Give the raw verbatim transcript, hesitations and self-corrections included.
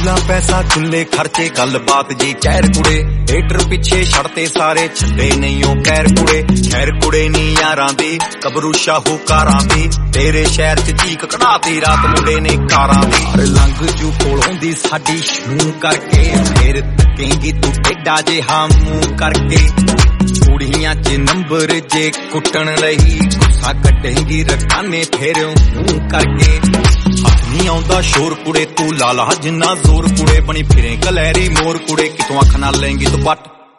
खुला पैसा खुले खर्चे गल बात जी कैर कुड़े हेटर पिछे छड़ते सारे छड्डे नहीं ओ कैर कुड़े खैर कुड़े नी यारां दी कबरू शाहूकारां दी तेरे शहर च चीक कढ़ाती रात मुंडे ने कारां दी हर लंघ जू कोलों दी साडी शू करके फिर तकेंगी तू टेढ़ा जिहा मूंह करके कुड़ियां च नंबर जे कुटण लई गुस्सा कटेंगी रकाने फिर मूंह करके नी आउंदा शोर कुड़े तू लाला जिन्ना जोर कुड़े बनी फिरे कलैरी मोर कुड़े कितों अख नाल लेंगी तू पट